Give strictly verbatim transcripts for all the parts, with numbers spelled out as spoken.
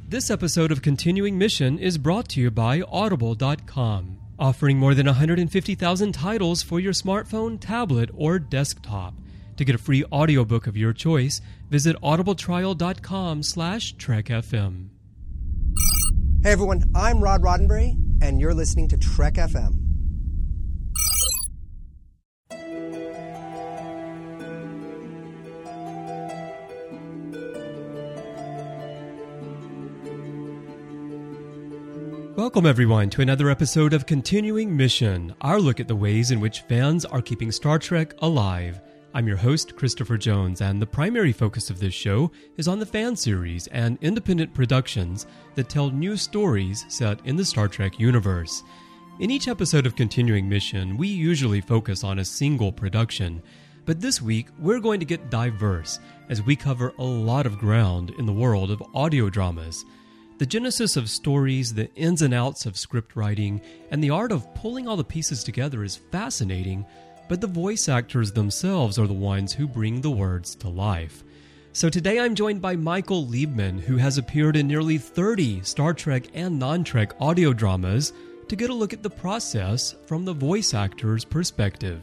This episode of Continuing Mission is brought to you by Audible dot com, offering more than one hundred fifty thousand titles for your smartphone, tablet, or desktop. To get a free audiobook of your choice, visit audibletrial dot com slash Trek F M. Hey everyone, I'm Rod Roddenberry, and you're listening to Trek F M. Welcome everyone to another episode of Continuing Mission, our look at the ways in which fans are keeping Star Trek alive. I'm your host, Christopher Jones, and the primary focus of this show is on the fan series and independent productions that tell new stories set in the Star Trek universe. In each episode of Continuing Mission, we usually focus on a single production, but this week we're going to get diverse as we cover a lot of ground in the world of audio dramas. The genesis of stories, the ins and outs of script writing, and the art of pulling all the pieces together is fascinating, but the voice actors themselves are the ones who bring the words to life. So today I'm joined by Michael Liebman, who has appeared in nearly thirty Star Trek and non-Trek audio dramas, to get a look at the process from the voice actor's perspective.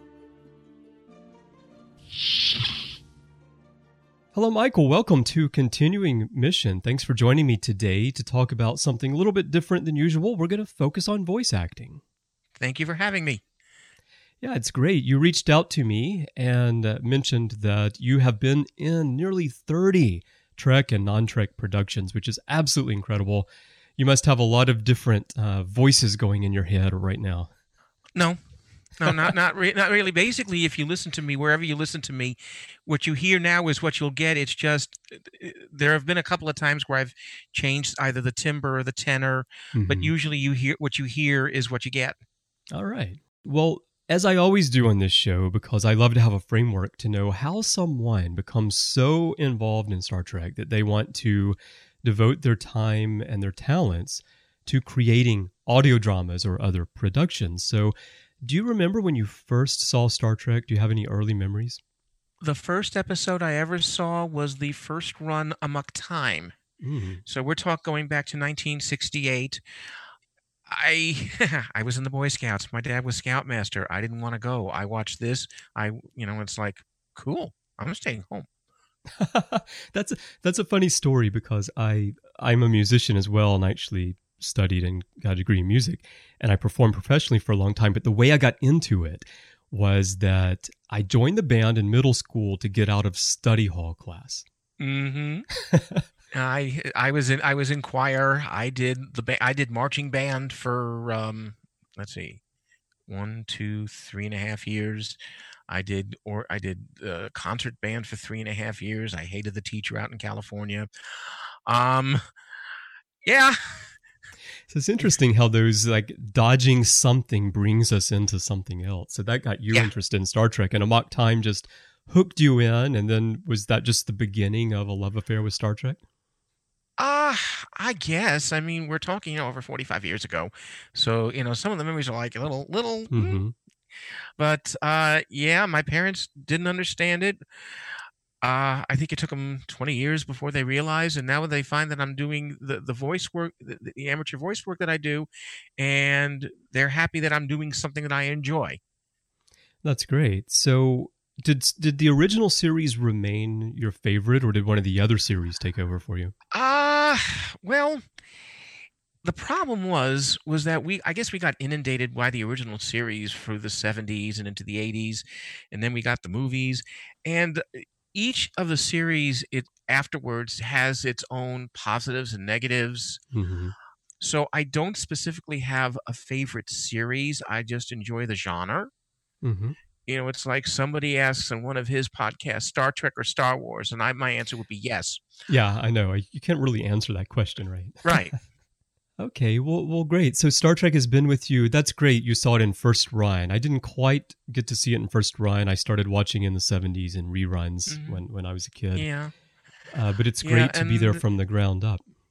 Hello, Michael. Welcome to Continuing Mission. Thanks for joining me today to talk about something a little bit different than usual. We're going to focus on voice acting. Thank you for having me. Yeah, it's great. You reached out to me and uh, mentioned that you have been in nearly thirty Trek and non-Trek productions, which is absolutely incredible. You must have a lot of different uh, voices going in your head right now. No. No, not not re- not really. Basically, if you listen to me, wherever you listen to me, what you hear now is what you'll get. It's just, there have been a couple of times where I've changed either the timbre or the tenor, mm-hmm. but usually you hear what you hear is what you get. All right. Well, as I always do on this show, because I love to have a framework to know how someone becomes so involved in Star Trek that they want to devote their time and their talents to creating audio dramas or other productions. So, do you remember when you first saw Star Trek? Do you have any early memories? The first episode I ever saw was the first run Amok Time. Mm-hmm. So we're talking going back to nineteen sixty-eight. I I was in the Boy Scouts. My dad was Scoutmaster. I didn't want to go. I watched this. I you know it's like, cool. I'm staying home. that's a, that's a funny story because I I'm a musician as well, and I actually studied and got a degree in music, and I performed professionally for a long time. But the way I got into it was that I joined the band in middle school to get out of study hall class. Mm-hmm. I I was in I was in choir. I did the ba- I did marching band for um let's see, one, two, three and a half years. I did or I did uh, concert band for three and a half years. I hated the teacher out in California. Um, yeah. So it's interesting how those, like, dodging something brings us into something else. So that got you yeah. interested in Star Trek, and Amok Time just hooked you in, and then was that just the beginning of a love affair with Star Trek? Uh, I guess. I mean, we're talking, you know, over forty-five years ago. So, you know, some of the memories are like a little, little, mm-hmm. but, uh, yeah, my parents didn't understand it. Uh, I think it took them twenty years before they realized, and now they find that I'm doing the, the voice work, the, the amateur voice work that I do, and they're happy that I'm doing something that I enjoy. That's great. So did did the original series remain your favorite, or did one of the other series take over for you? Uh, well, the problem was, was that we, I guess we got inundated by the original series through the seventies and into the eighties, and then we got the movies, and each of the series it afterwards has its own positives and negatives. Mm-hmm. So I don't specifically have a favorite series. I just enjoy the genre. Mm-hmm. You know, it's like somebody asks in one of his podcasts, Star Trek or Star Wars, and I, my answer would be yes. Yeah, I know. You can't really answer that question, right? Right. Okay, well, well, great. So Star Trek has been with you. That's great. You saw it in first run. I didn't quite get to see it in first run. I started watching in the seventies in reruns mm-hmm. when, when I was a kid. Yeah. Uh, but it's great yeah, to be there from the ground up.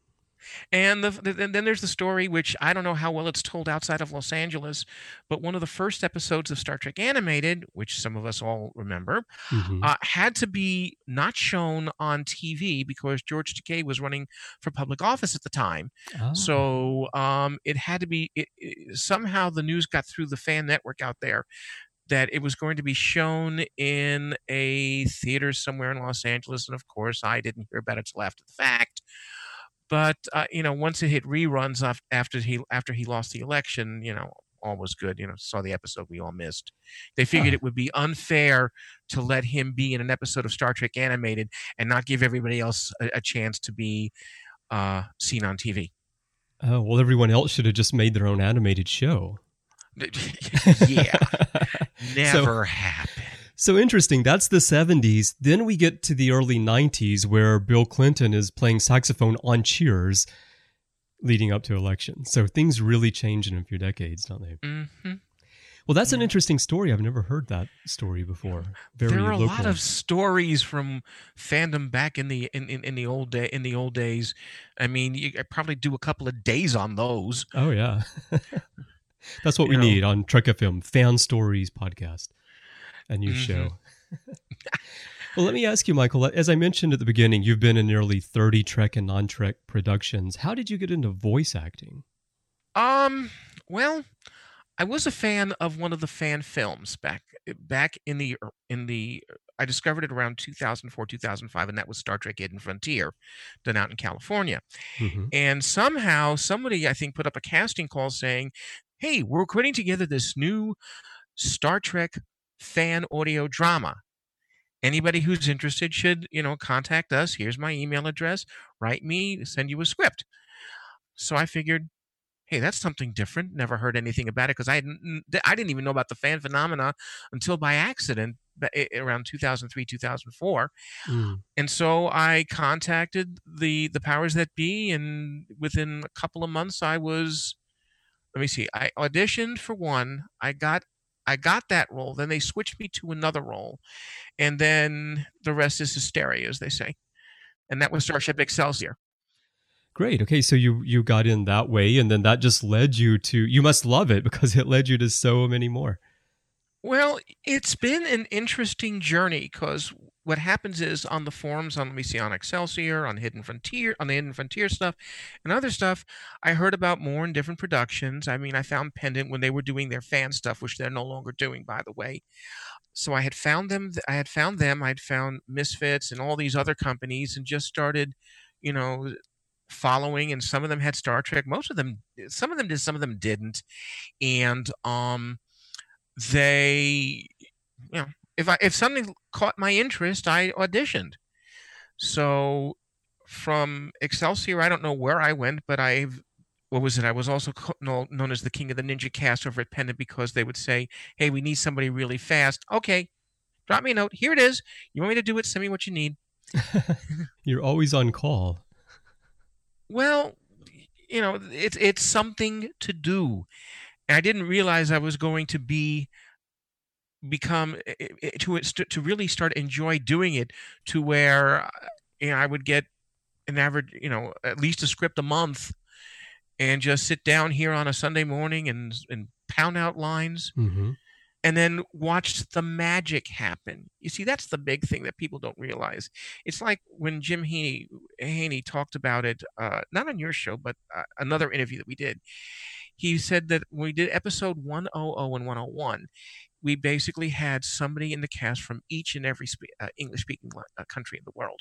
And the, the, and then there's the story, which I don't know how well it's told outside of Los Angeles, but one of the first episodes of Star Trek Animated, which some of us all remember, Mm-hmm. uh, had to be not shown on T V because George Takei was running for public office at the time. Ah. So um, it had to be it, it, somehow the news got through the fan network out there that it was going to be shown in a theater somewhere in Los Angeles. And of course, I didn't hear about it till after the fact. But uh, you know, once it hit reruns af- after he after he lost the election, you know, all was good. You know, saw the episode we all missed. They figured Huh. it would be unfair to let him be in an episode of Star Trek Animated and not give everybody else a, a chance to be uh, seen on T V. Oh, well, everyone else should have just made their own animated show. Yeah, never so, happened. So interesting. That's the seventies. Then we get to the early nineties where Bill Clinton is playing saxophone on Cheers leading up to election. So things really change in a few decades, don't they? Mm-hmm. Well, that's Yeah. an interesting story. I've never heard that story before. Very there are a local. lot of stories from fandom back in the in, in, in the old day in the old days. I mean, you could probably do a couple of days on those. Oh, yeah. That's what You we know. need on Trek F M, Fan Stories Podcast, a new Mhm. show. Well, let me ask you, Michael, as I mentioned at the beginning, you've been in nearly thirty Trek and non-Trek productions. How did you get into voice acting? Um. Well, I was a fan of one of the fan films back back in the in the. I discovered it around two thousand four, two thousand five, and that was Star Trek Hidden Frontier, done out in California. Mm-hmm. And somehow somebody, I think, put up a casting call saying, "Hey, we're putting together this new Star Trek fan audio drama. Anybody who's interested should, you know, contact us. Here's my email address. Write me, send you a script." So I figured, hey, that's something different. Never heard anything about it because I didn't, I didn't even know about the fan phenomena until by accident ba- a- around two thousand three, two thousand four. Mm. And so I contacted the the powers that be, and within a couple of months, I was. Let me see. I auditioned for one. I got I got that role. Then they switched me to another role, and then the rest is hysteria, as they say. And that was Starship Excelsior. Great. Okay, so you you got in that way, and then that just led you to. You must love it because it led you to so many more. Well, it's been an interesting journey because what happens is on the forums, on let me see, on Excelsior, on Hidden Frontier, on the Hidden Frontier stuff, and other stuff, I heard about more in different productions. I mean, I found Pendant when they were doing their fan stuff, which they're no longer doing, by the way. So I had found them. I had found them. I'd found Misfits and all these other companies, and just started, you know, following. And some of them had Star Trek. Most of them, some of them did, some of them didn't. And um. They, you know, if I if something caught my interest, I auditioned. So from Excelsior, I don't know where I went, but I've what was it? I was also co- know- known as the King of the Ninja Cast over at Pendant because they would say, "Hey, we need somebody really fast." Okay, drop me a note. Here it is. You want me to do it? Send me what you need. You're always on call. Well, you know, it's it's something to do. And I didn't realize I was going to be become to to really start enjoy doing it to where you know, I would get an average, you know, at least a script a month and just sit down here on a Sunday morning and and pound out lines Mm-hmm. and then watch the magic happen. You see, that's the big thing that people don't realize. It's like when Jim Haney, Haney talked about it, uh, not on your show, but uh, another interview that we did. He said that when we did episode one hundred and one oh one, we basically had somebody in the cast from each and every spe- uh, English-speaking uh, country in the world.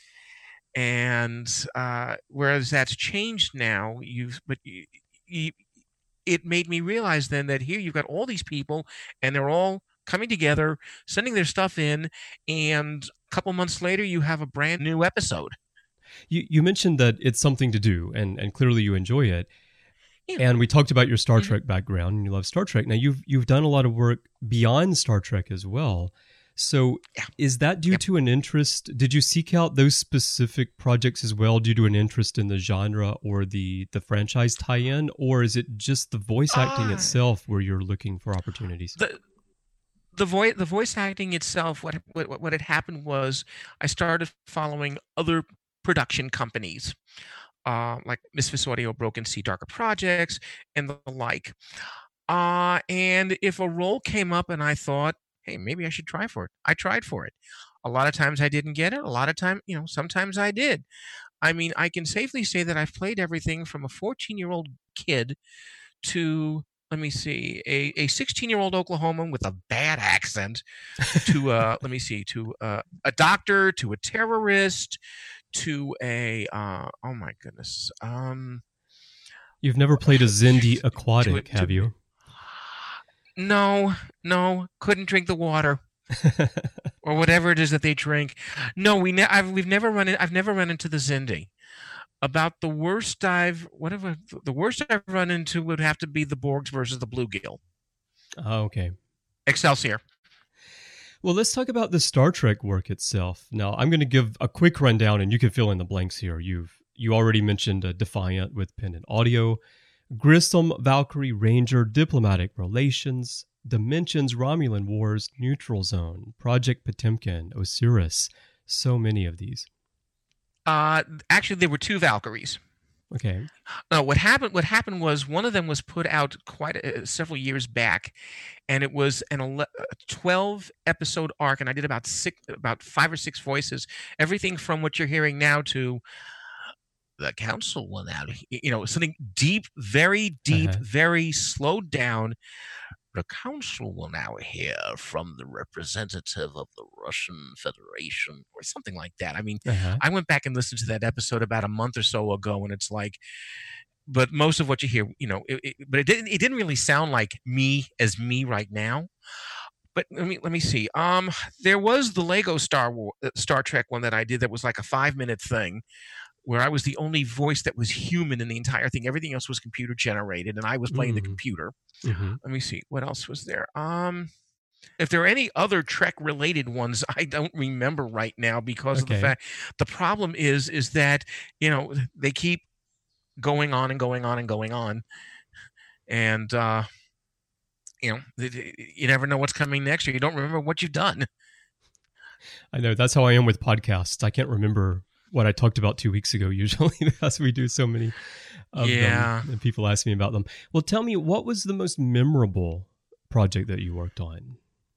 And uh, whereas that's changed now, you've but you, you, it made me realize then that here you've got all these people, and they're all coming together, sending their stuff in, and a couple months later, you have a brand new episode. You you mentioned that it's something to do, and and clearly you enjoy it. Yeah. And we talked about your Star Mhm. Trek background, and you love Star Trek. Now you've you've done a lot of work beyond Star Trek as well. So Yeah. is that due Yep. to an interest? Did you seek out those specific projects as well due to an interest in the genre or the the franchise tie-in, or is it just the voice acting Ah. itself where you're looking for opportunities? the the voice the voice acting itself, what what what had happened was I started following other production companies. uh, like Misfits Audio, Broken Sea, Darker Projects, and the like. Uh, and if a role came up and I thought, hey, maybe I should try for it, I tried for it. A lot of times I didn't get it. A lot of time, you know, sometimes I did. I mean, I can safely say that I've played everything from a fourteen-year-old kid to, let me see, a, a sixteen-year-old Oklahoman with a bad accent to, uh, let me see, to uh, a doctor, to a terrorist, to a, uh, oh my goodness. Um, You've never played a Zindi to, aquatic, to, have you? No, no, couldn't drink the water. Or whatever it is that they drink. No, we ne- I've, we've never run in, I've never run into the Zindi. About the worst I've whatever the worst I've run into would have to be the Borgs versus the bluegill. Oh, okay. Excelsior. Well, let's talk about the Star Trek work itself. Now, I'm going to give a quick rundown, and you can fill in the blanks here. You've you already mentioned uh, Defiant with Pendant Audio, Grissom, Valkyrie, Ranger, Diplomatic Relations, Dimensions, Romulan Wars, Neutral Zone, Project Potemkin, Osiris. So many of these. Uh, actually, there were two Valkyries. Okay. No, what happened? What happened was one of them was put out quite a, several years back, and it was an ele- a twelve episode arc, and I did about six, about five or six voices, everything from what you're hearing now to the council will now, you know, something deep, very deep, Uh-huh. very slowed down. The council will now hear from the representative of the Russian Federation, or something like that. I mean, Uh-huh. I went back and listened to that episode about a month or so ago, and it's like, but most of what you hear, you know, it, it, but it didn't. It didn't really sound like me as me right now. But let me let me see. Um, there was the Lego Star War, Star Trek one that I did that was like a five minute thing, where I was the only voice that was human in the entire thing. Everything else was computer generated, and I was playing the Mm. computer. Mm-hmm. Let me see. What else was there? Um, if there are any other Trek-related ones, I don't remember right now because of the Okay. fact. The problem is, is that, you know, they keep going on and going on and going on, and uh, you know, th- th- you never know what's coming next, or you don't remember what you've done. I know that's how I am with podcasts. I can't remember what I talked about two weeks ago usually because we do so many of Yeah. them and people ask me about them. Well, tell me, what was the most memorable project that you worked on?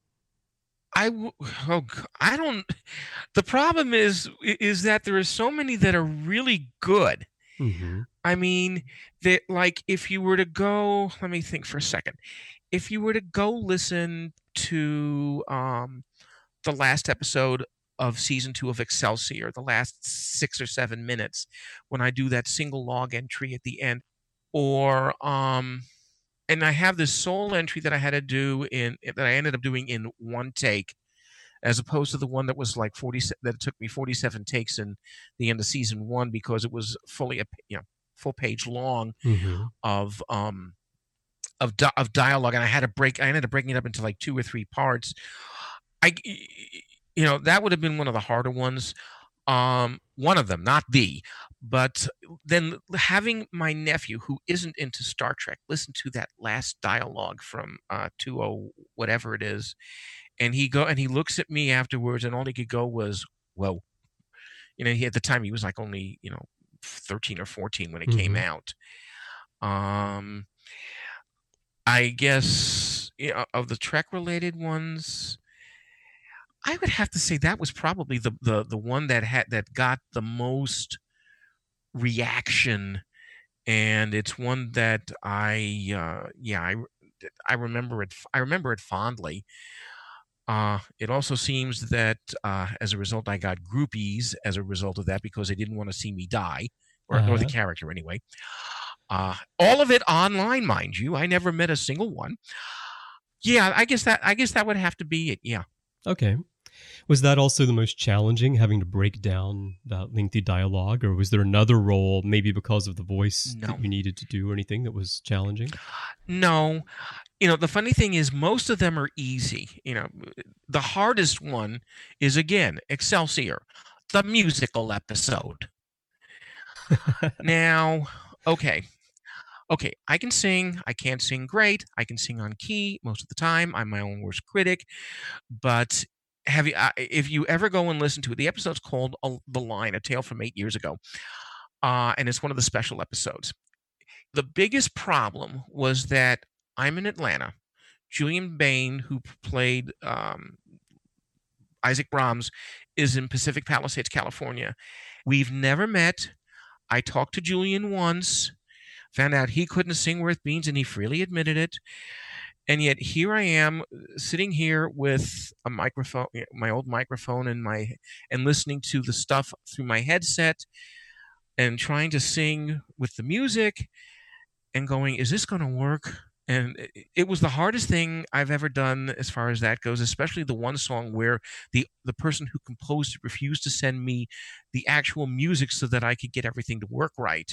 I w- oh, g- I don't. The problem is is that there are so many that are really good. Mm-hmm. I mean, that like if you were to go, let me think for a second. If you were to go listen to um, the last episode of season two of Excelsior, the last six or seven minutes, when I do that single log entry at the end, or um, and I have this sole entry that I had to do in that I ended up doing in one take, as opposed to the one that was like forty that took me forty-seven takes in the end of season one because it was fully a you know full page long Mm-hmm. of um of di- of dialogue, and I had to break. I ended up breaking it up into like two or three parts. I you know that would have been one of the harder ones. Um, one of them, not the, but then having my nephew who isn't into Star Trek listen to that last dialogue from uh two oh whatever it is, and he go and he looks at me afterwards, and all he could go was, "Whoa," you know. He at the time he was like only you know thirteen or fourteen when it came Mhm. out. Um, I guess you know, of the Trek related ones, I would have to say that was probably the the the one that had that got the most reaction, and it's one that I uh, yeah I I remember it I remember it fondly. Uh, it also seems that uh, as a result, I got groupies as a result of that because they didn't want to see me die, or, or the Uh-huh. character anyway. Uh, all of it online, mind you. I never met a single one. Yeah, I guess that I guess that would have to be it. Yeah. Okay. Was that also the most challenging, having to break down that lengthy dialogue, or was there another role, maybe because of the voice No. that you needed to do, or anything that was challenging? No. You know, the funny thing is most of them are easy. You know, the hardest one is again Excelsior, the musical episode. Now, okay. Okay, I can sing. I can't sing great. I can sing on key most of the time. I'm my own worst critic. But have you, uh, if you ever go and listen to it, the episode's called uh, "The Line," a tale from eight years ago. uh, and it's one of the special episodes. The biggest problem was that I'm in Atlanta. Julian Bain, who played um, Isaac Brahms, is in Pacific Palisades, California. We've never met. I talked to Julian once, found out he couldn't sing worth beans, and he freely admitted it. And yet here I am sitting here with a microphone, my old microphone, and my and listening to the stuff through my headset and trying to sing with the music and going, is this going to work? And it was the hardest thing I've ever done as far as that goes, especially the one song where the the person who composed it refused to send me the actual music so that I could get everything to work right,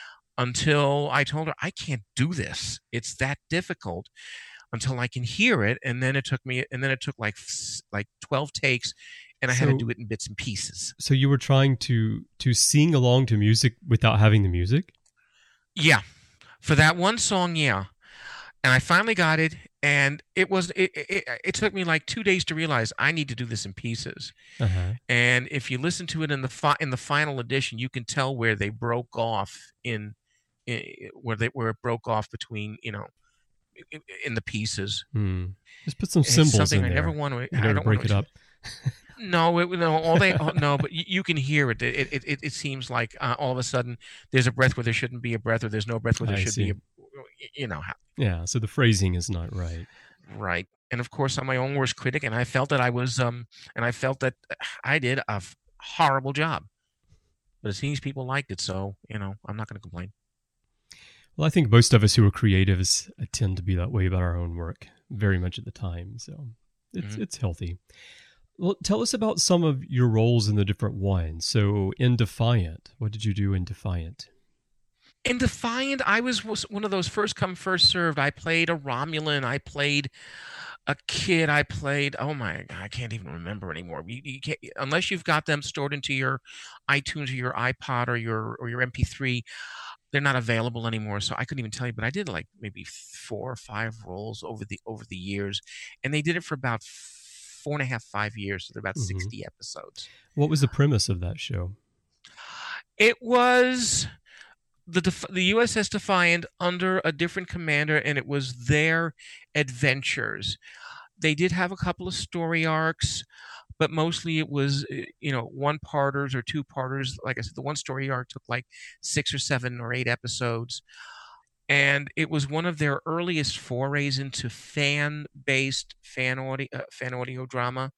until I told her, I can't do this. It's that difficult until I can hear it. And then it took me, and then it took like like twelve takes, and I So- had to do it in bits and pieces. So you were trying to to sing along to music without having the music? Yeah. For that one song, yeah. And I finally got it, and it was it, it, it took me like two days to realize I need to do this in pieces. Uh-huh. And if you listen to it in the fi- in the final edition, you can tell where they broke off in, in where they where it broke off between, you know, in, in the pieces. Hmm. Just put some It's symbols something in I there. never want to. You I never don't break want it to, up. No, it, no, all they oh, no, but you, you can hear it. It it it, it seems like uh, all of a sudden there's a breath where there shouldn't be a breath, or there's no breath where there I should see. be a. You know how. Yeah, so the phrasing is not right. Right. And of course, I'm my own worst critic, and I felt that I was, um, and I felt that I did a f- horrible job. But it seems people liked it, so you know, I'm not going to complain. Well, I think most of us who are creatives tend to be that way about our own work, very much at the time. So it's Mhm. it's healthy. Well, tell us about some of your roles in the different ones. So in Defiant, what did you do in Defiant? In Defiant, I was, was one of those first come first served. I played a Romulan. I played a kid. I played. Oh my! I can't even remember anymore. You, you can't unless you've got them stored into your iTunes or your iPod or your or your M P three. They're not available anymore, so I couldn't even tell you. But I did like maybe four or five roles over the over the years, and they did it for about four and a half, five years. So they're about Mhm. sixty episodes. What was the premise of that show? It was the Def- the U S S Defiant under a different commander, and it was their adventures. They did have a couple of story arcs, but mostly it was, uh, you know, one parters or two parters. Like I said, the one story arc took like six or seven or eight episodes. And it was one of their earliest forays into fan-based fan audio, uh, fan audio drama,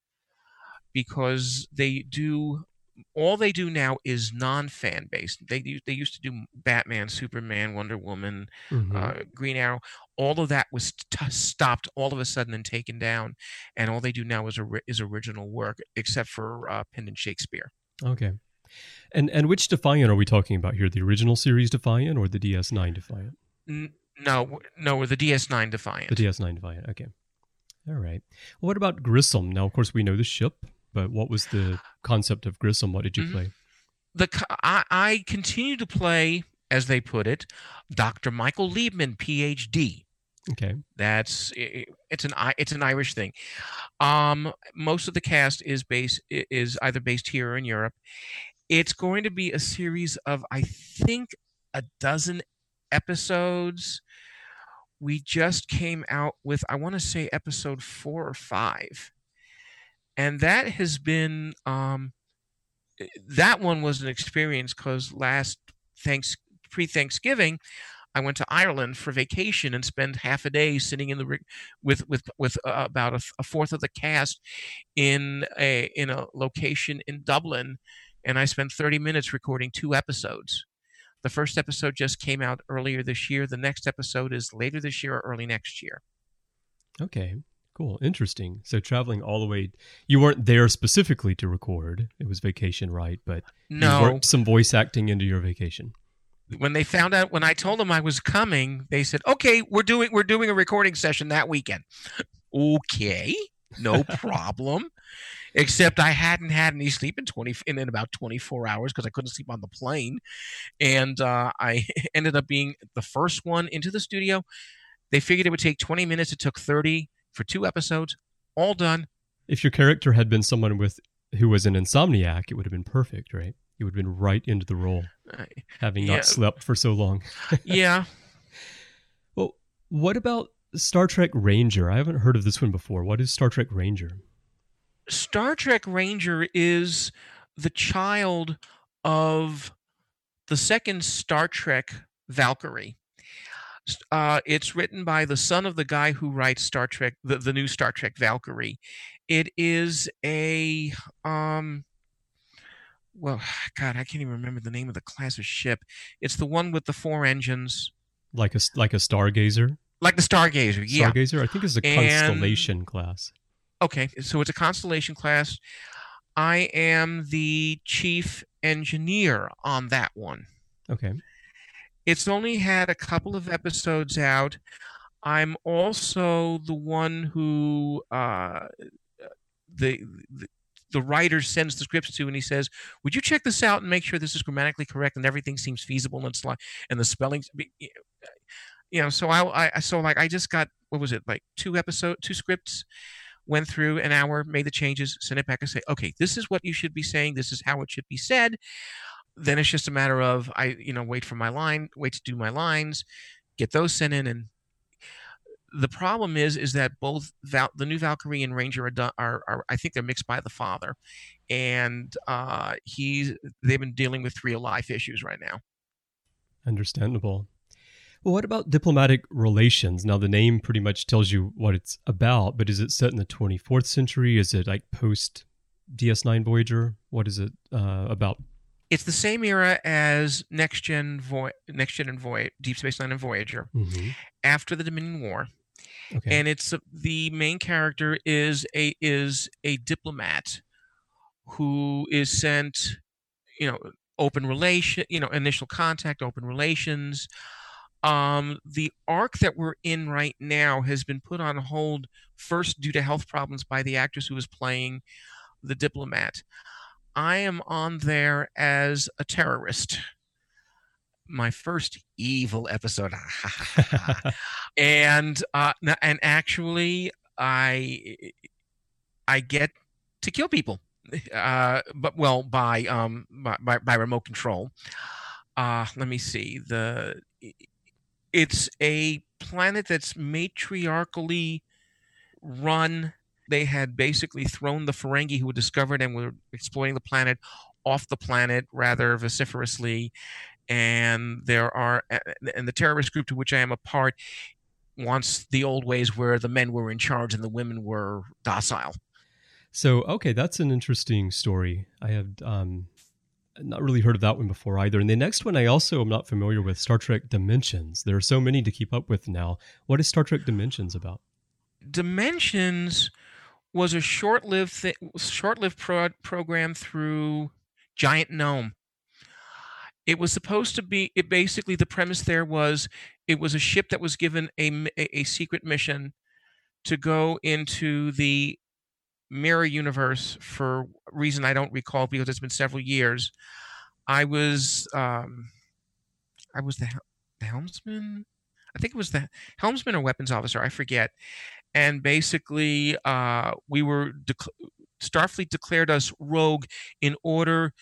because they do all they do now is non-fan based. They u- they used to do Batman, Superman, Wonder Woman, Mhm. uh, Green Arrow. All of that was t- stopped all of a sudden and taken down, and all they do now is ori- is original work, except for uh, Pendant Shakespeare. Okay. And and which Defiant are we talking about here? The original series Defiant or the D S nine Defiant? N- no, no, we're the D S nine Defiant. The D S nine Defiant. Okay. All right. Well, what about Grissom? Now, of course, we know the ship, but what was the concept of Grissom? What did you Mhm. play? the co- I, I continue to play, as they put it, Doctor Michael Liebman, P H D. Okay. That's i- i- it's an I- it's an Irish thing. Um, most of the cast is based i- is either based here or in Europe. It's going to be a series of, I think, a dozen episodes. We just came out with, I want to say, episode four or five, and that has been um, that one was an experience, because last thanks pre-Thanksgiving, I went to Ireland for vacation and spent half a day sitting in the rig with with with uh, about a, a fourth of the cast in a in a location in Dublin, and I spent thirty minutes recording two episodes. The first episode just came out earlier this year. The next episode is later this year or early next year. Okay. Cool. Interesting. So traveling all the way, you weren't there specifically to record. It was vacation, right? But you No, worked some voice acting into your vacation. when they found out, when I told them I was coming, they said, "Okay, we're doing we're doing a recording session that weekend." Okay, no problem. Except I hadn't had any sleep in twenty in, in about twenty-four hours, because I couldn't sleep on the plane, and uh, I ended up being the first one into the studio. They figured it would take twenty minutes. It took thirty for two episodes, all done. If your character had been someone with who was an insomniac, it would have been perfect, right? You would have been right into the role. Uh, Having yeah. not slept for so long. Yeah. Well, what about Star Trek Ranger? I haven't heard of this one before. What is Star Trek Ranger? Star Trek Ranger is the child of the second Star Trek, Valkyrie. Uh, it's written by the son of the guy who writes Star Trek, the, the new Star Trek Valkyrie. It is a, um, well, God, I can't even remember the name of the class of ship. It's the one with the four engines. Like a, like a Stargazer? Like the Stargazer, yeah. Stargazer, I think, is a And- Constellation class. Okay, so it's a Constellation class. I am the chief engineer on that one. Okay. It's only had a couple of episodes out. I'm also the one who uh, the, the the writer sends the scripts to, and he says, "Would you check this out and make sure this is grammatically correct and everything seems feasible and it's like and the spellings." You know, so I, I so like I just got what was it like two episode two scripts. Went through an hour, made the changes, sent it back and say, okay, this is what you should be saying. This is how it should be said. Then it's just a matter of, I, you know, wait for my line, wait to do my lines, get those sent in. And the problem is, is that both Val, the new Valkyrie and Ranger are, done, are, are, I think they're mixed by the father. And uh, he's, they've been dealing with real life issues right now. Understandable. Well, what about diplomatic relations? Now, the name pretty much tells you what it's about, but is it set in the twenty-fourth century? Is it like post D S nine Voyager? What is it uh, about? It's the same era as Next Gen, Vo- Next Gen and Voy- Deep Space Nine and Voyager, Mm-hmm. after the Dominion War. Okay. And it's uh, the main character is a is a diplomat who is sent, you know, open relation, you know, initial contact, open relations. Um, the arc that we're in right now has been put on hold first due to health problems by the actress who was playing the diplomat. I am on there as a terrorist. My first evil episode, and uh, and actually, I I get to kill people, uh, but well by um by by remote control. Uh, let me see the. It's a planet that's matriarchally run. They had basically thrown the Ferengi who had discovered and were exploiting the planet off the planet rather vociferously. And there are, and the terrorist group to which I am a part wants the old ways where the men were in charge and the women were docile. So, okay, that's an interesting story. I have um, not really heard of that one before either. And the next one I also am not familiar with, Star Trek Dimensions. There are so many to keep up with now. What is Star Trek Dimensions about? Dimensions was a short-lived th- short-lived pro- program through Giant Gnome. It was supposed to be, it basically, the premise there was, it was a ship that was given a, a, a secret mission to go into the mirror universe for a reason I don't recall because it's been several years. I was, um, I was the, the helmsman. I think it was the helmsman or weapons officer. I forget. And basically, uh, we were, dec- Starfleet declared us rogue in order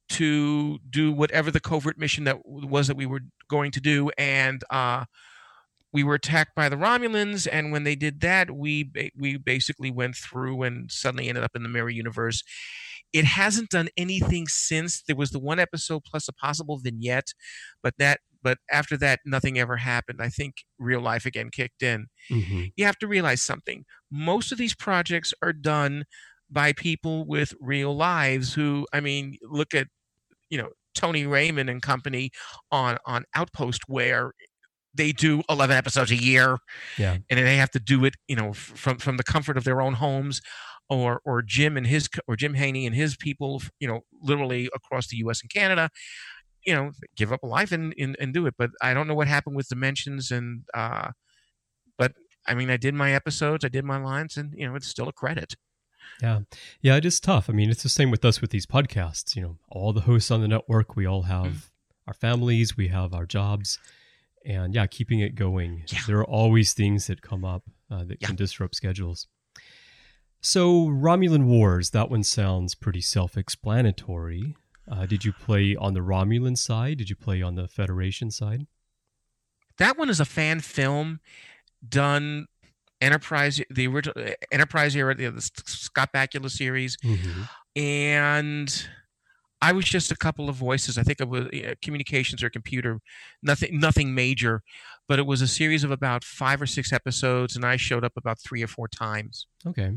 to do whatever the covert mission that was that we were going to do. And uh, we were attacked by the Romulans. And when they did that, we we basically went through and suddenly ended up in the mirror universe. It hasn't done anything since. There was the one episode plus a possible vignette, but that but after that, nothing ever happened. I think real life again kicked in. Mm-hmm. You have to realize something. Most of these projects are done by people with real lives who, I mean, look at, you know, Tony Raymond and company on, on Outpost, where they do eleven episodes a year. Yeah. And they have to do it, you know, from, from the comfort of their own homes, or, or Jim and his, or Jim Haney and his people, you know, literally across the U S and Canada, you know, give up a life and, and, and do it. But I don't know what happened with Dimensions. And, uh, but I mean, I did my episodes, I did my lines, and, you know, it's still a credit. Yeah. Yeah, it is tough. I mean, it's the same with us with these podcasts. You know, all the hosts on the network, we all have mm. our families, we have our jobs. And yeah, keeping it going. Yeah. There are always things that come up uh, that yeah. can disrupt schedules. So Romulan Wars, that one sounds pretty self-explanatory. Uh, did you play on the Romulan side? Did you play on the Federation side? That one is a fan film done Enterprise, the original Enterprise era, the, the Scott Bakula series, Mm-hmm. and I was just a couple of voices. I think it was uh, communications or computer, nothing, nothing major, but it was a series of about five or six episodes, and I showed up about three or four times. Okay.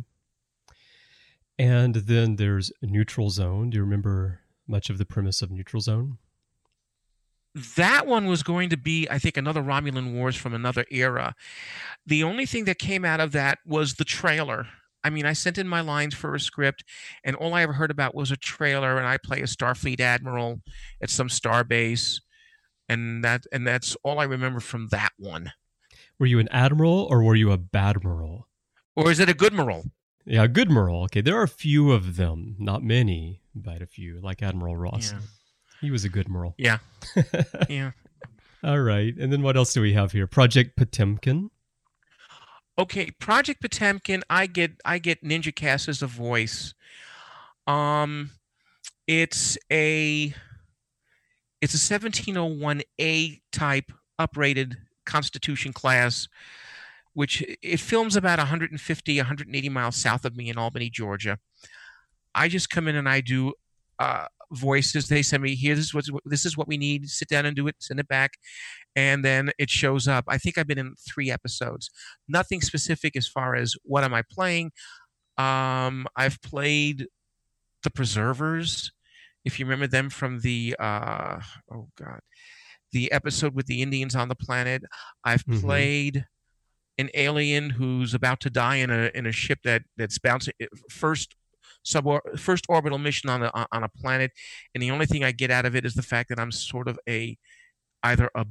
And then there's Neutral Zone. Do you remember much of the premise of Neutral Zone? That one was going to be, I think, another Romulan Wars from another era. The only thing that came out of that was the trailer. I mean, I sent in my lines for a script, and all I ever heard about was a trailer, and I play a Starfleet admiral at some starbase, and that and that's all I remember from that one. Were you an admiral or were you a badmiral? Or is it a goodmiral? Yeah, a goodmiral. Okay, there are a few of them, not many, but a few, like Admiral Ross. Yeah. He was a goodmiral. Yeah. Yeah. All right, and then what else do we have here? Project Potemkin. Okay, Project Potemkin, I get I get Ninja Cass as a voice. Um it's a it's a seventeen oh one A type uprated Constitution class, which it films about one hundred fifty, one hundred eighty miles south of me in Albany, Georgia. I just come in and I do uh, voices. They send me, here, this is, what, this is what we need. Sit down and do it, send it back. And then it shows up. I think I've been in three episodes. Nothing specific as far as what am I playing. Um, I've played the Preservers, if you remember them from the, uh, oh God, the episode with the Indians on the planet. I've Mhm. played an alien who's about to die in a in a ship that that's bouncing first sub first orbital mission on a on a planet, and the only thing I get out of it is the fact that I'm sort of a either a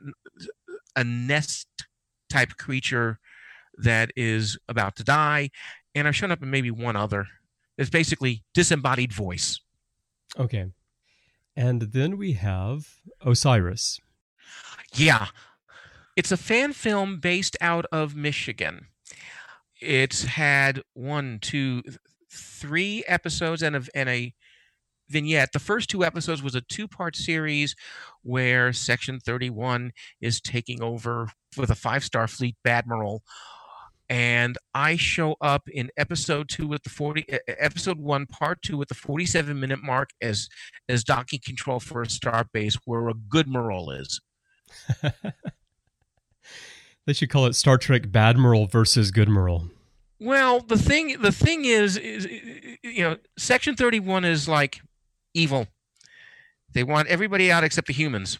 a nest type creature that is about to die, and I've shown up in maybe one other. It's basically disembodied voice. Okay. And then we have Osiris. Yeah. It's a fan film based out of Michigan. It's had one, two, three episodes and a, and a vignette. The first two episodes was a two-part series where Section thirty-one is taking over with a five-star fleet badmiral. And I show up in episode two with the forty, episode one, part two with the forty-seven minute mark as as docking control for a star base where a goodmiral is. They should call it Star Trek Badmiral versus Goodmiral. Well, the thing the thing is, is you know, Section thirty-one is like evil. They want everybody out except the humans.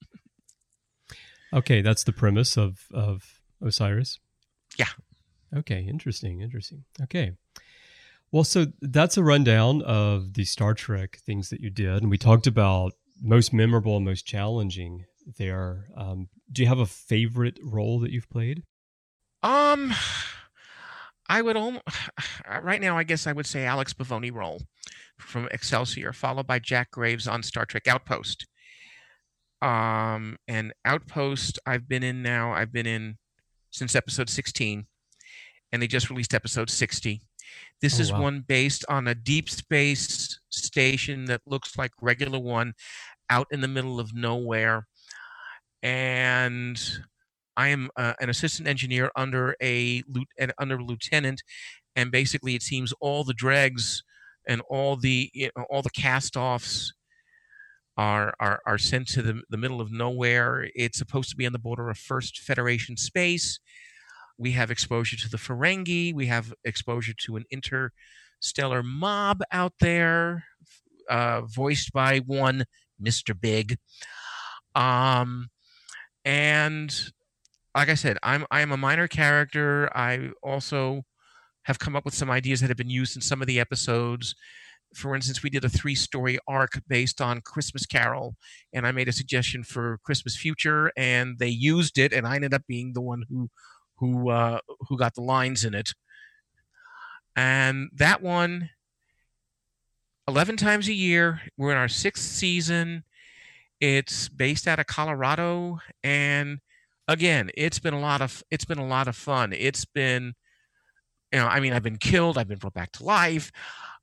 Okay, that's the premise of of Osiris. Yeah. Okay, interesting, interesting. Okay. Well, so that's a rundown of the Star Trek things that you did. And we talked about most memorable and most challenging there. Um, do you have a favorite role that you've played? Um, I would almost, right now, I guess I would say Alex Bavoni role from Excelsior, followed by Jack Graves on Star Trek Outpost. Um, and Outpost, I've been in now, I've been in since episode sixteen. And they just released episode sixty. This Oh, is wow. one based on a deep space station that looks like regular one out in the middle of nowhere. And I am uh, an assistant engineer under a and under a lieutenant, and basically it seems all the dregs and all the you know, all the cast-offs are are are sent to the the middle of nowhere. It's supposed to be on the border of First Federation space. We have exposure to the Ferengi. We have exposure to an interstellar mob out there, uh, voiced by one Mister Big. Um, and like I said, I'm I'm a minor character. I also have come up with some ideas that have been used in some of the episodes. For instance, we did a three-story arc based on Christmas Carol, and I made a suggestion for Christmas Future, and they used it, and I ended up being the one who who uh, who got the lines in it. And that one, eleven times a year, we're in our sixth season. It's based out of Colorado, and again, it's been a lot of it's been a lot of fun. It's been, you know, I mean, I've been killed, I've been brought back to life.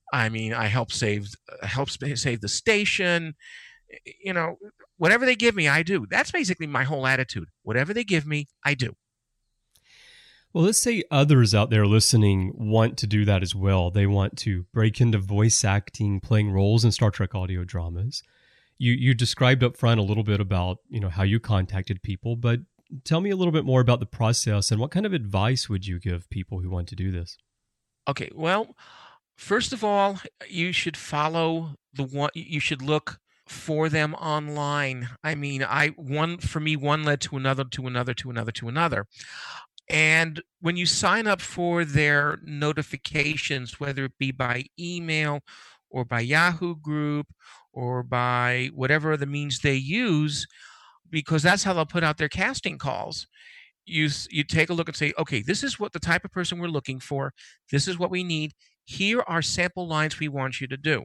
I mean, I help save help save the station. You know, whatever they give me, I do. That's basically my whole attitude. Whatever they give me, I do. Well, let's say others out there listening want to do that as well. They want to break into voice acting, playing roles in Star Trek audio dramas. You you described up front a little bit about, you know, how you contacted people, but tell me a little bit more about the process and what kind of advice would you give people who want to do this? Okay, well, first of all, you should follow the one. You should look for them online. I mean, I one for me, one led to another, to another, to another, to another. And when you sign up for their notifications, whether it be by email or by Yahoo Group or by whatever the means they use, because that's how they'll put out their casting calls. You you take a look and say, okay, this is what the type of person we're looking for. This is what we need. Here are sample lines we want you to do.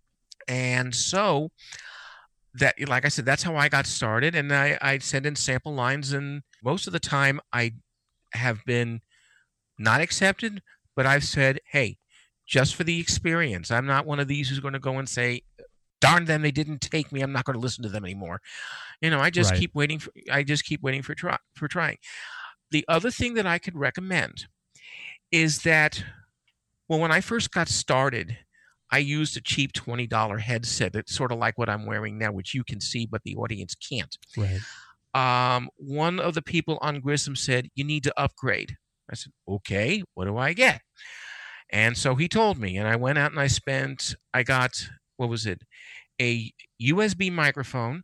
And so that, like I said, that's how I got started. And I, I send in sample lines, and most of the time I have been not accepted, but I've said, hey, just for the experience. I'm not one of these who's going to go and say, darn them, they didn't take me, I'm not going to listen to them anymore. You know, I just Right. keep waiting for I just keep waiting for try for trying. The other thing that I could recommend is that, well, when I first got started, I used a cheap twenty dollar headset. It's sort of like what I'm wearing now, which you can see, but the audience can't. Right. Um, one of the people on Grissom said, you need to upgrade. I said, okay, what do I get? And so he told me, and I went out and I spent, I got, what was it? A U S B microphone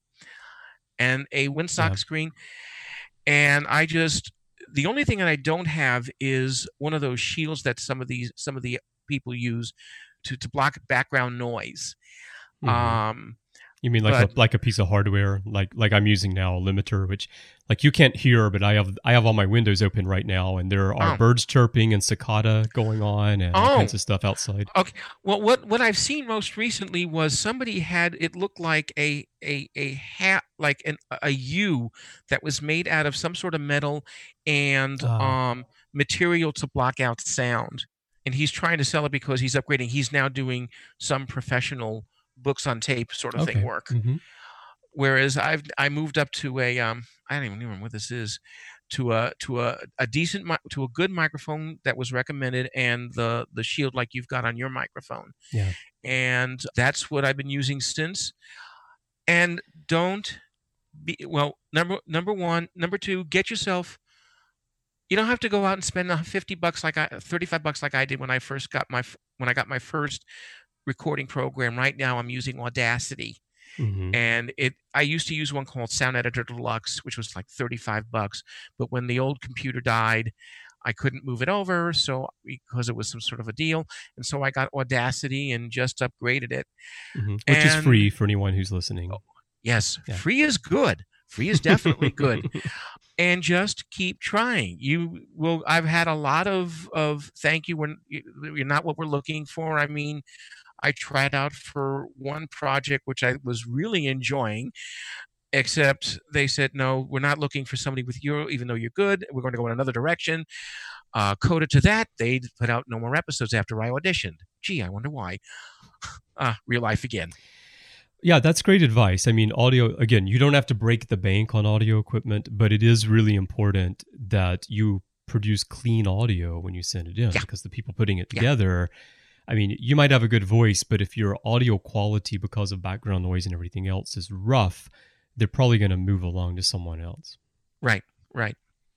and a windsock Yeah. screen. And I just, the only thing that I don't have is one of those shields that some of these, some of the people use to, to block background noise. Mhm. Um, You mean like but- a, like a piece of hardware, like like I'm using now, a limiter, which like you can't hear, but I have I have all my windows open right now, and there are Oh. birds chirping and cicada going on, and all Oh. kinds of stuff outside. Okay. Well, what what I've seen most recently was somebody had, it looked like a a a hat, like an a U that was made out of some sort of metal and Ah. um material to block out sound. And he's trying to sell it because he's upgrading. He's now doing some professional books on tape sort of Okay. thing work. hmm Whereas I've I moved up to a um I don't even remember what this is, to a to a, a decent mi- to a good microphone that was recommended, and the the shield like you've got on your microphone. Yeah. And that's what I've been using since. And don't be, well, number number one, number two, get yourself, you don't have to go out and spend uh, fifty bucks like I thirty-five bucks like I did when I first got my f- when I got my first recording program. Right now I'm using Audacity. hmm And it I used to use one called Sound Editor Deluxe, which was like thirty-five bucks. But when the old computer died, I couldn't move it over, so because it was some sort of a deal. And so I got Audacity and just upgraded it. hmm Which is And- free for anyone who's listening. Yes, Yeah. free is good. Free is definitely good. And just keep trying. You will. I've had a lot of of thank you when you're not what we're looking for. I mean, I tried out for one project which I was really enjoying, except they said no, we're not looking for somebody with your, even though you're good. We're going to go in another direction. Uh, coded to that, they put out no more episodes after I auditioned. Gee, I wonder why. Uh, real life again. Yeah, that's great advice. I mean, audio, again, you don't have to break the bank on audio equipment, but it is really important that you produce clean audio when you send it in, Yeah. because the people putting it Yeah. together, I mean, you might have a good voice, but if your audio quality because of background noise and everything else is rough, they're probably going to move along to someone else. Right, right.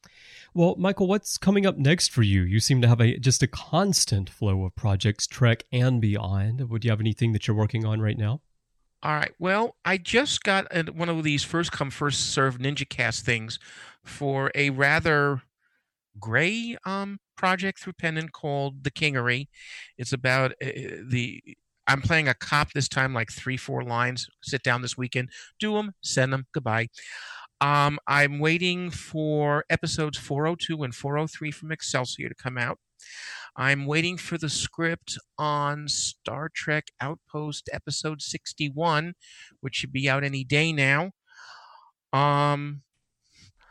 Well, Michael, what's coming up next for you? You seem to have a just a constant flow of projects, Trek and beyond. Would you have anything that you're working on right now? All right. Well, I just got a, one of these first come first serve NinjaCast things for a rather gray um project through Pendant called The Kingery. It's about uh, the I'm playing a cop this time, like three four lines. Sit down this weekend, do them, send them, goodbye. Um, I'm waiting for episodes four oh two and four oh three from Excelsior to come out. I'm waiting for the script on Star Trek Outpost episode sixty-one, which should be out any day now. Um,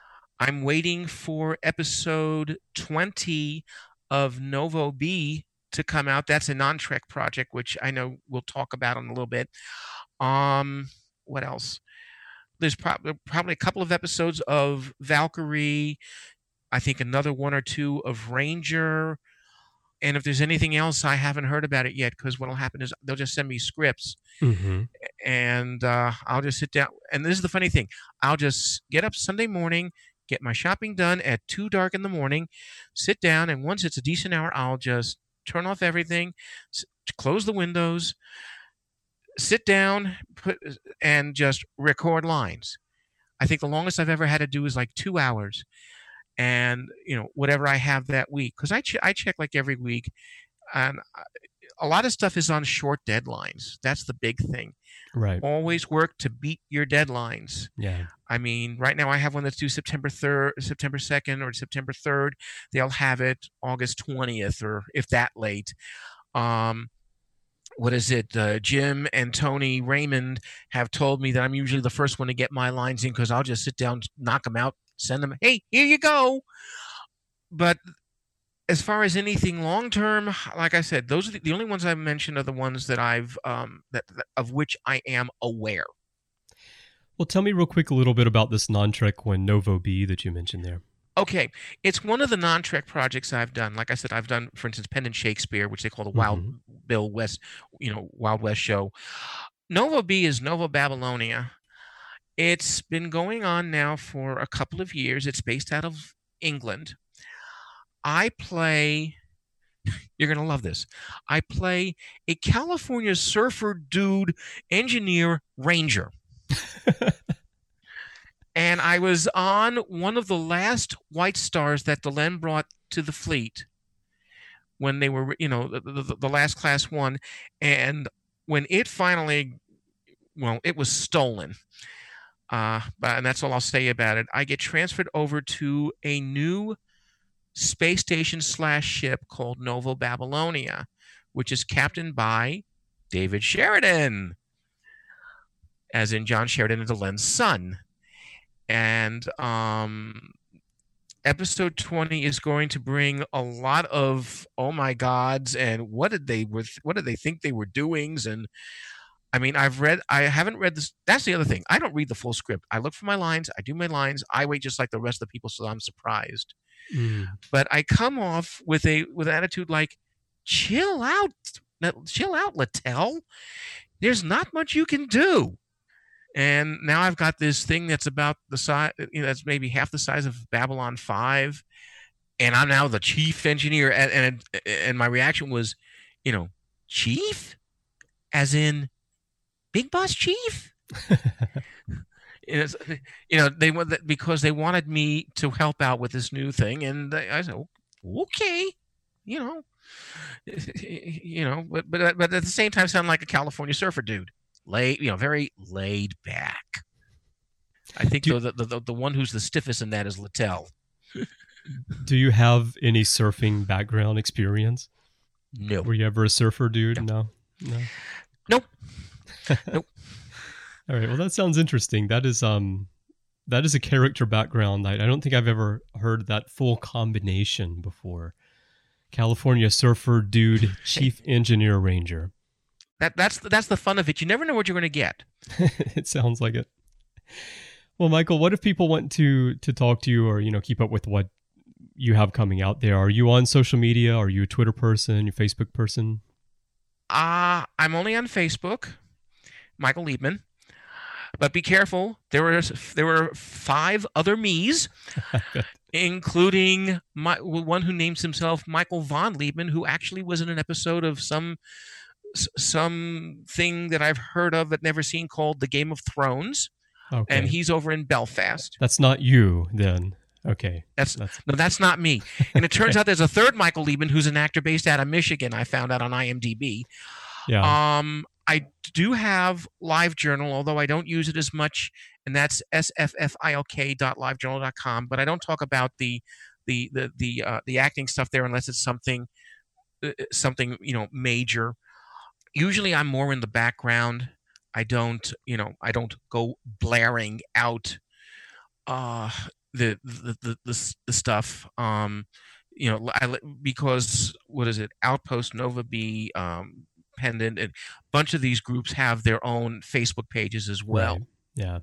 I'm waiting for episode twenty of Novo B to come out. That's a non-Trek project, which I know we'll talk about in a little bit. Um, what else? There's probably probably a couple of episodes of Valkyrie. I think another one or two of Ranger. And if there's anything else, I haven't heard about it yet, because what'll happen is they'll just send me scripts, Mm-hmm. and uh, I'll just sit down. And this is the funny thing: I'll just get up Sunday morning, get my shopping done at two dark in the morning, sit down, and once it's a decent hour, I'll just turn off everything, s- close the windows, sit down, put and just record lines. I think the longest I've ever had to do is like two hours. And you know, whatever I have that week, because I ch- I check like every week, and I- a lot of stuff is on short deadlines. That's the big thing. Right. Always work to beat your deadlines. Yeah. I mean, right now I have one that's due September third, September second, or September third. They'll have it August twentieth, or if that late. Um, what is it? Uh, Jim and Tony Raymond have told me that I'm usually the first one to get my lines in, because I'll just sit down, knock them out, send them. Hey, here you go. But as far as anything long term, like I said, those are the, the only ones I've mentioned are the ones that I've um, that, that of which I am aware. Well, tell me real quick a little bit about this non-Trek one, Novo B, that you mentioned there. Okay, it's one of the non-Trek projects I've done. Like I said, I've done, for instance, Penn and Shakespeare, which they call the Wild Mhm. Bill West, you know, Wild West show. Novo B is Nova Babylonia. It's been going on now for a couple of years. It's based out of England. I play, you're going to love this. I play a California surfer dude, engineer, ranger. And I was on one of the last White Stars that Delenn brought to the fleet when they were, you know, the, the, the last class one. And when it finally, well, it was stolen. Uh, but and that's all I'll say about it. I get transferred over to a new space station slash ship called Nova Babylonia, which is captained by David Sheridan, as in John Sheridan and Delenn's son. And um, episode twenty is going to bring a lot of oh my gods and what did they were what did they think they were doings. And I mean, I've read I haven't read this. That's the other thing. I don't read the full script. I look for my lines. I do my lines. I wait just like the rest of the people, so I'm surprised. Mm. But I come off with a with an attitude like, chill out, chill out, Littell. There's not much you can do. And now I've got this thing that's about the size, you know, that's maybe half the size of Babylon five, and I'm now the chief engineer. And and, and my reaction was, you know, chief, as in Big Boss Chief. you, know, you know, they want that because they wanted me to help out with this new thing, and I said, okay, you know, you know, but but but at the same time, sound like a California surfer dude. Lay, you know, very laid back. I think Do- the, the the the one who's the stiffest in that is Littell. Do you have any surfing background experience? No, Were you ever a surfer, dude? No. No. nope, nope. All right. Well, that sounds interesting. That is um, that is a character background. I, I don't think I've ever heard that full combination before. California surfer, dude, chief engineer, ranger. That that's the, that's the fun of it. You never know what you're going to get. It sounds like it. Well, Michael, what if people want to to talk to you or, you know, keep up with what you have coming out there? Are you on social media? Are you a Twitter person? You a Facebook person? Uh, I'm only on Facebook, Michael Liebman. But be careful. There were there were five other me's, including my, one who names himself Michael Von Liebman, who actually was in an episode of some some thing that I've heard of but never seen called The Game of Thrones. Okay. And he's over in Belfast. That's not you then. Okay. That's, That's no, that's not me. And it turns out there's a third Michael Liebman who's an actor based out of Michigan. I found out on IMDb. yeah. Um, I do have LiveJournal, although I don't use it as much, and that's s f f i l k dot live journal dot com. But I don't talk about the the the the uh, the acting stuff there unless it's something uh, something you know major. Usually, I'm more in the background. I don't, you know, I don't go blaring out uh, the, the the the the stuff. Um, you know, I, because what is it? Outpost, Nova B, um, Pendant, and a bunch of these groups have their own Facebook pages as well. Right. Yeah.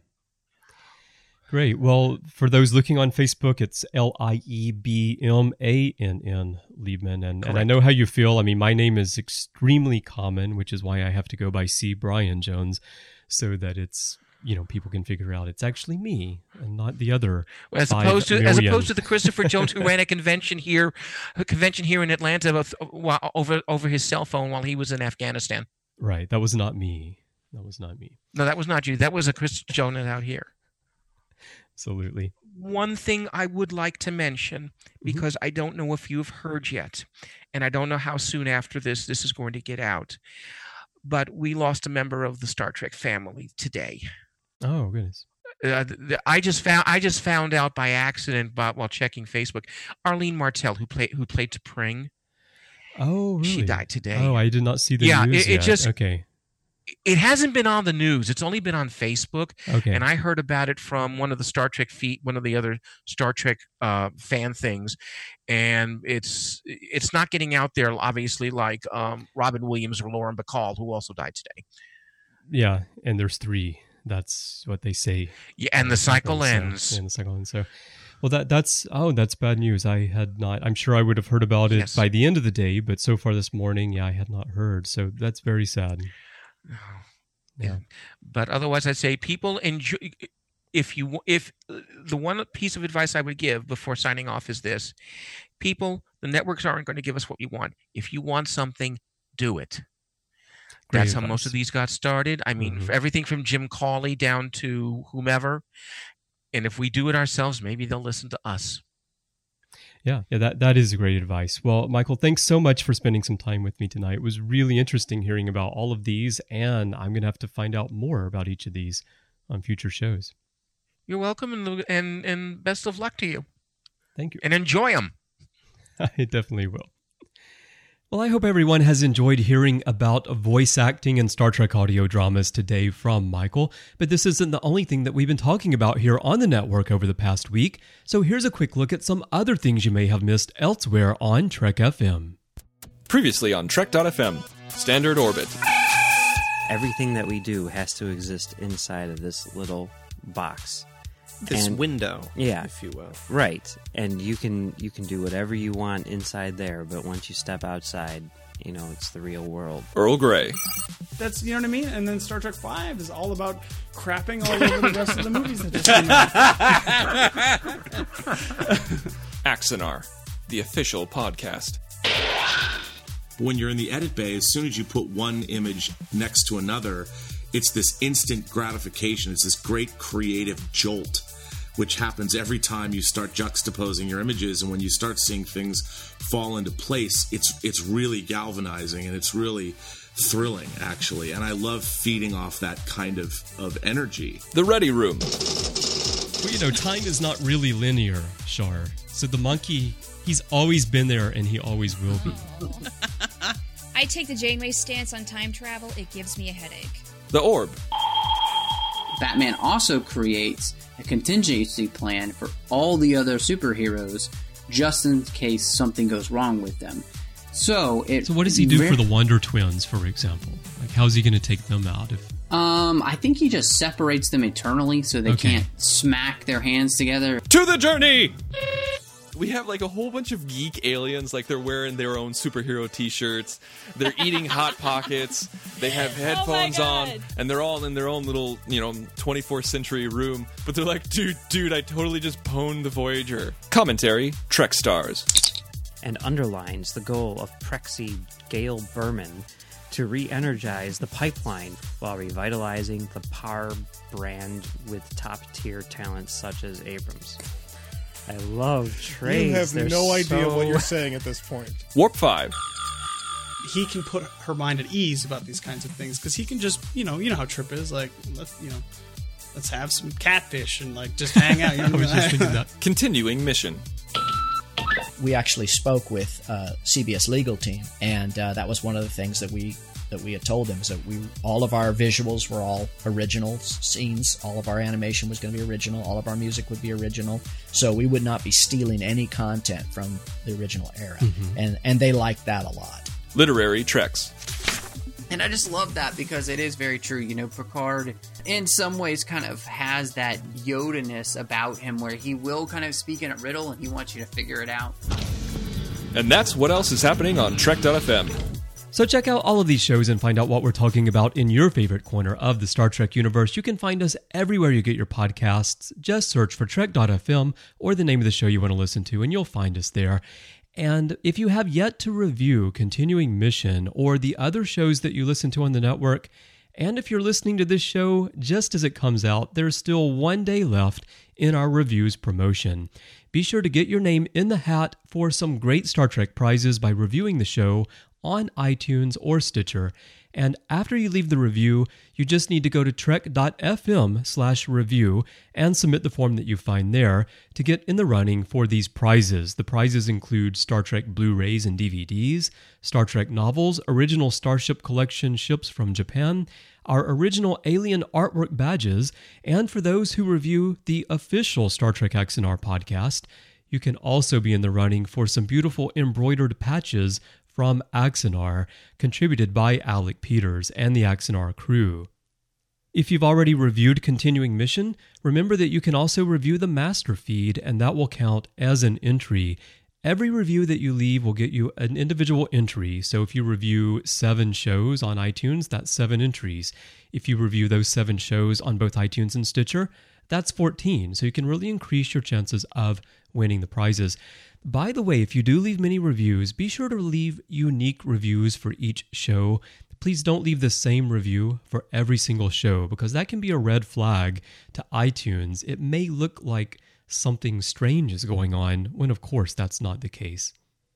Great. Well, for those looking on Facebook, it's L I E B M A N N, Liebman. And, and I know how you feel. I mean, my name is extremely common, which is why I have to go by C. Brian Jones, so that it's, you know, people can figure out it's actually me and not the other. As opposed to million. as opposed to the Christopher Jones who ran a convention here, a convention here in Atlanta over over his cell phone while he was in Afghanistan. Right. That was not me. That was not me. No, that was not you. That was a Chris Jones out here. Absolutely. One thing I would like to mention, because mm-hmm. I don't know if you've heard yet, and I don't know how soon after this this is going to get out, but we lost a member of the Star Trek family today. Oh, goodness. Uh, the, I just found I just found out by accident by, while checking Facebook. Arlene Martell, who played who played T'Pring. Oh, really? She died today. Oh, I did not see the yeah, news it, it yet. just okay. It hasn't been on the news. It's only been on Facebook. Okay. And I heard about it from one of the Star Trek feed, one of the other Star Trek uh, fan things, and it's it's not getting out there obviously like um, Robin Williams or Lauren Bacall, who also died today. Yeah, and there's three. That's what they say. Yeah, and the cycle ends. So, yeah, and the cycle ends. So, well, that that's oh, that's bad news. I had not. I'm sure I would have heard about it yes. by the end of the day, but so far this morning, yeah, I had not heard. So that's very sad. Oh, yeah. But otherwise, I'd say people enjoy. If you, if the one piece of advice I would give before signing off is this: people, the networks aren't going to give us what we want. If you want something, do it. Great That's advice. How most of these got started. I mean, mm-hmm. everything from Jim Cawley down to whomever. And if we do it ourselves, maybe they'll listen to us. Yeah, yeah, that, that is great advice. Well, Michael, thanks so much for spending some time with me tonight. It was really interesting hearing about all of these, and I'm going to have to find out more about each of these on future shows. You're welcome, and and, and best of luck to you. Thank you. And enjoy them. I definitely will. Well, I hope everyone has enjoyed hearing about voice acting and Star Trek audio dramas today from Michael, but this isn't the only thing that we've been talking about here on the network over the past week, so here's a quick look at some other things you may have missed elsewhere on Trek F M. Previously on Trek dot F M, Standard Orbit. Everything that we do has to exist inside of this little box. This and, window, yeah, if you will. Right. And you can you can do whatever you want inside there, but once you step outside, you know, it's the real world. Earl Grey. That's, you know what I mean? And then Star Trek five is all about crapping all over the rest of the movies that just came out. Axanar, the official podcast. When you're in the edit bay, as soon as you put one image next to another, it's this instant gratification. It's this great creative jolt, which happens every time you start juxtaposing your images. And when you start seeing things fall into place, it's it's really galvanizing and it's really thrilling, actually. And I love feeding off that kind of, of energy. The Ready Room. Well, you know, time is not really linear, Shar. So the monkey, he's always been there and he always will be. I take the Janeway stance on time travel. It gives me a headache. The Orb. Batman also creates a contingency plan for all the other superheroes just in case something goes wrong with them. So it. So what does he do re- for the Wonder Twins, for example? Like, how's he going to take them out? If Um, I think he just separates them eternally so they okay. can't smack their hands together. To the journey! We have like a whole bunch of geek aliens, like they're wearing their own superhero t-shirts, they're eating Hot Pockets, they have headphones oh on, and they're all in their own little, you know, twenty-fourth century room, but they're like, dude, dude, I totally just pwned the Voyager. Commentary, Trek Stars. And underlines the goal of Prexy Gail Berman to re-energize the pipeline while revitalizing the Par brand with top-tier talents such as Abrams. I love trades. You have They're no idea so... what you're saying at this point. Warp five. He can put her mind at ease about these kinds of things because he can just, you know, you know how Trip is. Like, let's, you know, let's have some catfish and like just hang out. You know? I was just thinking that. Continuing mission. We actually spoke with uh, C B S legal team, and uh, that was one of the things that we that we had told them is that we all of our visuals were all original scenes. All of our animation was going to be original. All of our music would be original. So we would not be stealing any content from the original era. Mm-hmm. And and they liked that a lot. Literary Treks. And I just love that because it is very true. You know, Picard in some ways kind of has that Yoda-ness about him where he will kind of speak in a riddle and he wants you to figure it out. And that's what else is happening on Trek dot f m. So check out all of these shows and find out what we're talking about in your favorite corner of the Star Trek universe. You can find us everywhere you get your podcasts. Just search for Trek dot f m or the name of the show you want to listen to, and you'll find us there. And if you have yet to review Continuing Mission or the other shows that you listen to on the network, and if you're listening to this show just as it comes out, there's still one day left in our reviews promotion. Be sure to get your name in the hat for some great Star Trek prizes by reviewing the show on iTunes or Stitcher. And after you leave the review, you just need to go to trek dot f m slash review and submit the form that you find there to get in the running for these prizes. The prizes include Star Trek Blu-rays and D V Ds, Star Trek novels, original Starship Collection ships from Japan, our original Alien artwork badges, and for those who review the official Star Trek X N R podcast, you can also be in the running for some beautiful embroidered patches from Axanar, contributed by Alec Peters and the Axanar crew. If you've already reviewed Continuing Mission, remember that you can also review the master feed, and that will count as an entry. Every review that you leave will get you an individual entry. So if you review seven shows on iTunes, that's seven entries. If you review those seven shows on both iTunes and Stitcher, that's fourteen. So you can really increase your chances of winning the prizes. By the way, if you do leave many reviews, be sure to leave unique reviews for each show. Please don't leave the same review for every single show, because that can be a red flag to iTunes. It may look like something strange is going on, when of course that's not the case.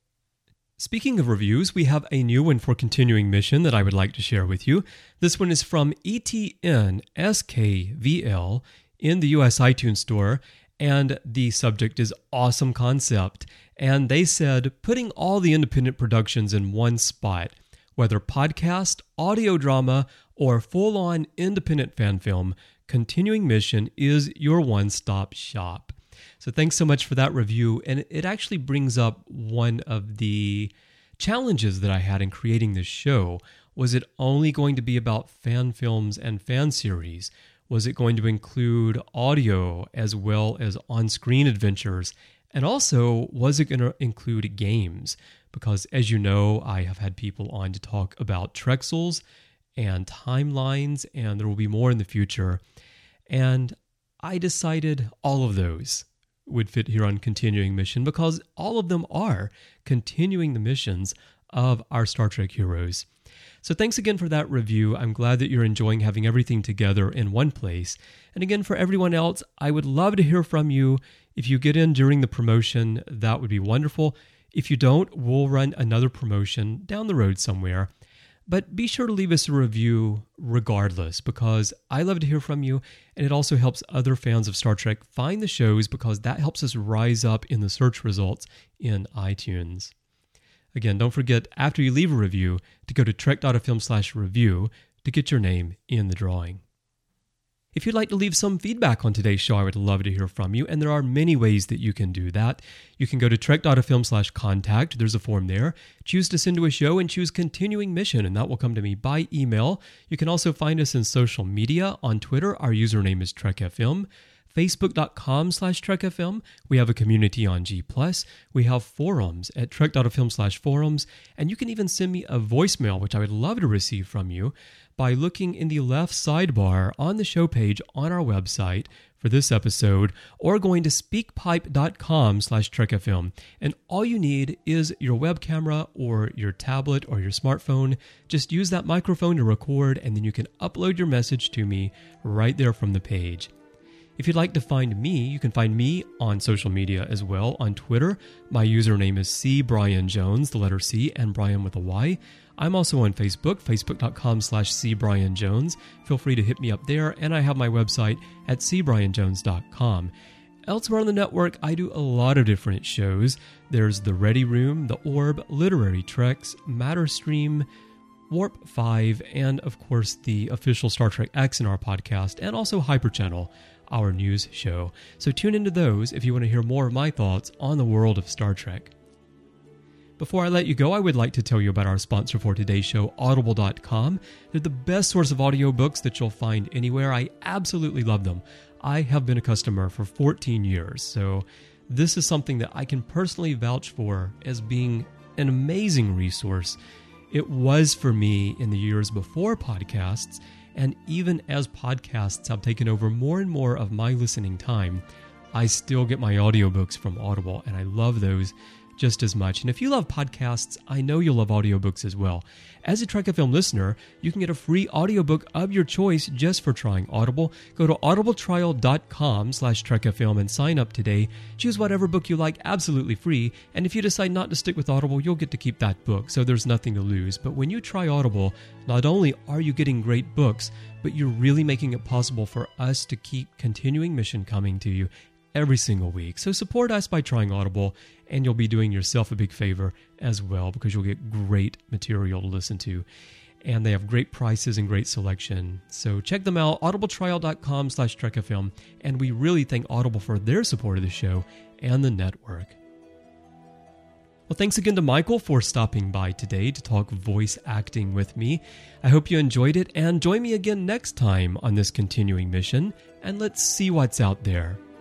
Speaking of reviews, we have a new one for Continuing Mission that I would like to share with you. This one is from E T N S K V L in the U S iTunes Store, and the subject is Awesome Concept. And they said, putting all the independent productions in one spot, whether podcast, audio drama, or full-on independent fan film, Continuing Mission is your one-stop shop. So thanks so much for that review. And it actually brings up one of the challenges that I had in creating this show. Was it only going to be about fan films and fan series? Was it going to include audio as well as on-screen adventures? And also, was it going to include games? Because as you know, I have had people on to talk about Trexels and timelines, and there will be more in the future. And I decided all of those would fit here on Continuing Mission, because all of them are continuing the missions of our Star Trek heroes. So thanks again for that review. I'm glad that you're enjoying having everything together in one place. And again, for everyone else, I would love to hear from you. If you get in during the promotion, that would be wonderful. If you don't, we'll run another promotion down the road somewhere. But be sure to leave us a review regardless, because I love to hear from you, and it also helps other fans of Star Trek find the shows, because that helps us rise up in the search results in iTunes. Again, don't forget, after you leave a review, to go to trek dot f m slash review to get your name in the drawing. If you'd like to leave some feedback on today's show, I would love to hear from you, and there are many ways that you can do that. You can go to trek dot f m slash contact. There's a form there. Choose to send to a show and choose Continuing Mission, and that will come to me by email. You can also find us in social media. On Twitter, our username is Trek F M. facebook dot com slash Trek F M. We have a community on G plus. We have forums at trek dot f m slash forums. And you can even send me a voicemail, which I would love to receive from you, by looking in the left sidebar on the show page on our website for this episode, or going to speakpipe dot com slash Trek F M. And all you need is your web camera or your tablet or your smartphone. Just use that microphone to record, and then you can upload your message to me right there from the page. If you'd like to find me, you can find me on social media as well. On Twitter, my username is C Brian Jones, the letter C, and Brian with a Y. I'm also on Facebook, facebook dot com slash C Brian Jones. Feel free to hit me up there, and I have my website at c brian jones dot com. Elsewhere on the network, I do a lot of different shows. There's The Ready Room, The Orb, Literary Treks, Matterstream, Warp five, and of course the official Star Trek X in our podcast, and also Hyper Channel, our news show. So tune into those if you want to hear more of my thoughts on the world of Star Trek. Before I let you go, I would like to tell you about our sponsor for today's show, Audible dot com. They're the best source of audiobooks that you'll find anywhere. I absolutely love them. I have been a customer for fourteen years, so this is something that I can personally vouch for as being an amazing resource. It was for me in the years before podcasts, and even as podcasts have taken over more and more of my listening time, I still get my audiobooks from Audible, and I love those just as much. And if you love podcasts, I know you'll love audiobooks as well. As a Trek F M listener, you can get a free audiobook of your choice just for trying Audible. Go to audibletrial.com slash trekfm and sign up today. Choose whatever book you like absolutely free. And if you decide not to stick with Audible, you'll get to keep that book, so there's nothing to lose. But when you try Audible, not only are you getting great books, but you're really making it possible for us to keep Continuing Mission coming to you every single week. So support us by trying Audible, and you'll be doing yourself a big favor as well, because you'll get great material to listen to. And they have great prices and great selection. So check them out, audibletrial.com slash trekfm. And we really thank Audible for their support of the show and the network. Well, thanks again to Michael for stopping by today to talk voice acting with me. I hope you enjoyed it, and join me again next time on this Continuing Mission, and let's see what's out there.